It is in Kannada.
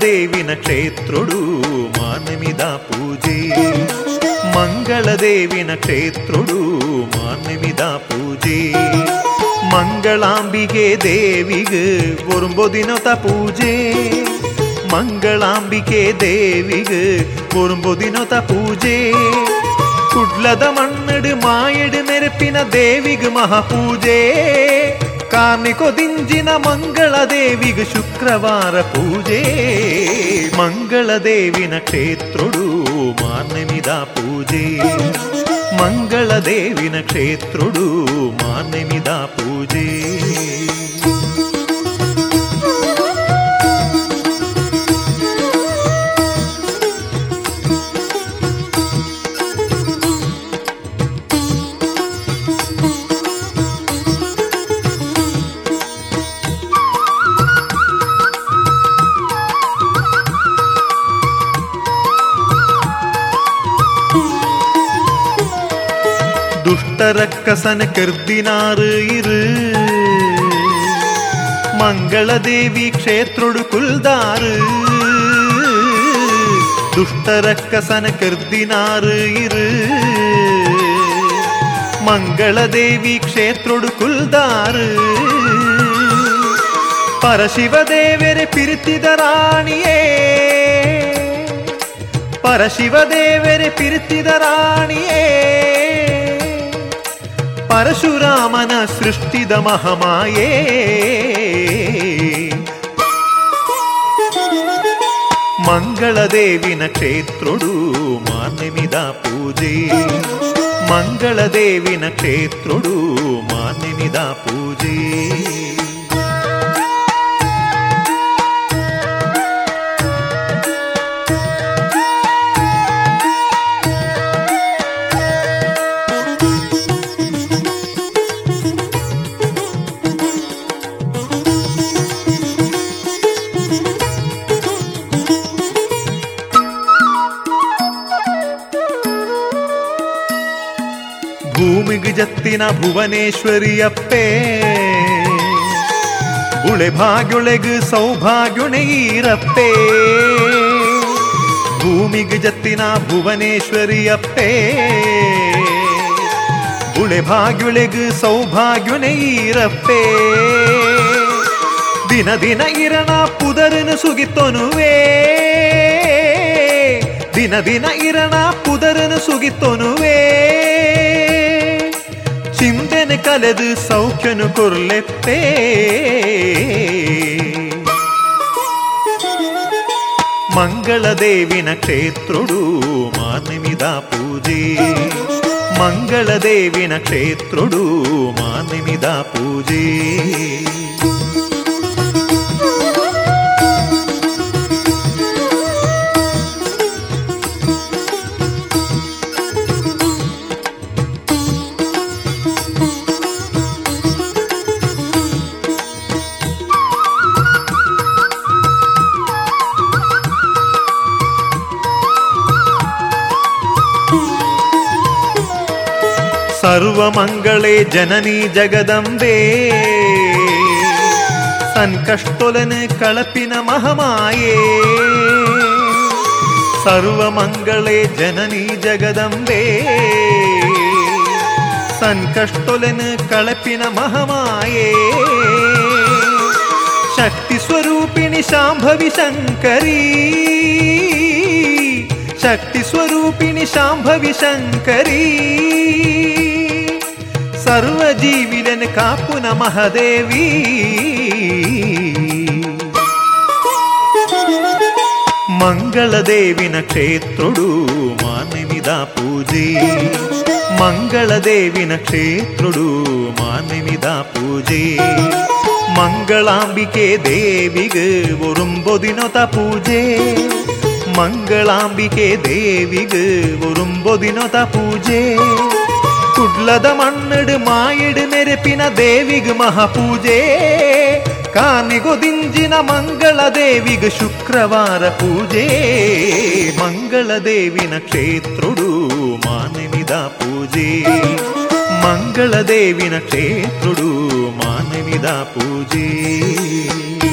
ಮಂಗಳದೇವಿನ ಕ್ಷೇತ್ರೊಡು ಮಾನ್ಯಮಿದ ಪೂಜೆ. ಮಂಗಳದೇವಿನ ಕ್ಷೇತ್ರೊಡು ಮಾನ್ಯಮಿದ ಪೂಜೆ. ಮಂಗಳಾಂಬಿಕೆ ದೇವಿಗೆ ಒರುಂಬೊದಿನೊತ ಪೂಜೆ. ಮಂಗಳಾಂಬಿಕೆ ದೇವಿಗೆ ಒರುಂಬೊದಿನೊತ ಪೂಜೆ. ಕುಡ್ಲದ ಮಣ್ಣಡು ಮಾಯಡು ಮೆರಪಿನ ದೇವಿಗೆ ಮಹಾಪೂಜೆ. ಕಾರ್ಣಿಕೊದಿಂಜಿನ ಮಂಗಳ ದೇವಿಗೆ ಶುಕ್ರವಾರ ಪೂಜೆ. ಮಂಗಳದೇವಿನ ಕ್ಷೇತ್ರೊಡು ಮಾನ್ಯಮಿದ ಪೂಜೆ. ಮಂಗಳದೇವಿನ ಕ್ಷೇತ್ರೊಡು ಮಾನ್ಯಮಿದ ಪೂಜೆ. துஷ்டரக்கசன கர்தினாறு இரு ಮಂಗಳದೇವಿ ಕ್ಷೇತ್ರೊಡು ಕುಲ್ದಾರು. ದುಷ್ಟರಕ್ಕಸನ ಕರ್ದಿನಾರು ಇರು ಮಂಗಳದೇವಿ ಕ್ಷೇತ್ರೊಡು ಕುಲ್ದಾರು. ಪರಶಿವದೇವರೆ ಪಿರಿತಿದ ರಾಣಿಯೇ. ಪರಶಿವದೇವರೆ ಪಿರಿತಿದ ರಾಣಿಯೇ. ಪರಶುರಾಮನ ಸೃಷ್ಟಿದ ಮಹಾಮಾಯೇ. ಮಂಗಳದೇವಿನ ಕ್ಷೇತ್ರೊಡು ಮಾನ್ಯಮಿದ ಪೂಜೆ. ಮಂಗಳದೇವಿನ ಕ್ಷೇತ್ರೊಡು ಮಾನ್ಯಮಿದ ಪೂಜೆ. ಭೂಮಿಗೆ ಜತ್ತಿನ ಭುವನೇಶ್ವರಿಯಪ್ಪೆ. ಉಳೆ ಭಾಗ್ಯೊಳೆಗು ಸೌಭಾಗ್ಯುಣೆಯೀರಪ್ಪೆ. ಭೂಮಿಗೆ ಜತ್ತಿನ ಭುವನೇಶ್ವರಿಯಪ್ಪೆ. ಉಳೆ ಭಾಗ್ಯೊಳೆಗು ಸೌಭಾಗ್ಯುಣೆಯೀರಪ್ಪೆ. ದಿನ ದಿನ ಇರಣ ಪುದರನು ಸುಗಿತೊನುವೆ. ದಿನ ದಿನ ಇರಣ ಪುದರನು ಸುಗಿತೊನುವೆ. ಚಿಂತೆನೆ ಕಲೆದು ಸೌಖ್ಯನು ಕೊರ್ಲೆಪ್ಪೆ. ಮಂಗಳದೇವಿನ ಕ್ಷೇತ್ರೊಡು ಮಾನ್ಯಮಿದ ಪೂಜೆ. ಮಂಗಳದೇವಿನ ಕ್ಷೇತ್ರೊಡು ಮಾನ್ಯಮಿದ ಪೂಜೆ. ಸರ್ವಮಂಗಳೇ ಜನನಿ ಜಗದಂಬೆ. ಸಂಕಷ್ಟೊಲನು ಕಳಪಿನ ಮಹಾಮಾಯೇ. ಸರ್ವಮಂಗಳೇ ಜನನಿ ಜಗದಂಬೆ. ಸಂಕಷ್ಟೊಲನು ಕಳಪಿನ ಮಹಾಮಾಯೇ. ಶಕ್ತಿ ಸ್ವರೂಪಿಣಿ ಶಾಂಭವಿ ಶಂಕರಿ. ಶಕ್ತಿ ಸ್ವರೂಪಿಣಿ ಶಾಂಭವಿ ಶಂಕರಿ. ಸರ್ವಜೀವಿలను ಕಾಪುನ ಮಹಾದೇವಿ. ಮಂಗಳದೇವಿನ ಕ್ಷೇತ್ರೊಡು ಮಾನ್ಯಮಿದ ಪೂಜೆ. ಮಂಗಳದೇವಿನ ಕ್ಷೇತ್ರೊಡು ಮಾನ್ಯಮಿದ ಪೂಜೆ. ಮಂಗಳಾಂಬಿಕೆ ದೇವಿಗೆ ಒರುಂಬೊದಿನೊತ ಪೂಜೆ. ಮಂಗಳಾಂಬಿಕೆ ದೇವಿಗೆ ಒರುಂಬೊದಿನೊತ ಪೂಜೆ. ಕುಡ್ಲದ ಮಣ್ಣಡು ಮಾಯಡು ಮೆರಪಿನ ದೇವಿಗೆ ಮಹಾಪೂಜೆ. ಕಾನಿಗೊದಿಂಜಿನ ಮಂಗಳ ದೇವಿಗೆ ಶುಕ್ರವಾರ ಪೂಜೆ. ಮಂಗಳದೇವಿನ ಕ್ಷೇತ್ರೊಡು ಮಾನ್ಯಮಿದ ಪೂಜೆ. ಮಂಗಳದೇವಿನ ಕ್ಷೇತ್ರೊಡು ಮಾನ್ಯಮಿದ ಪೂಜೆ.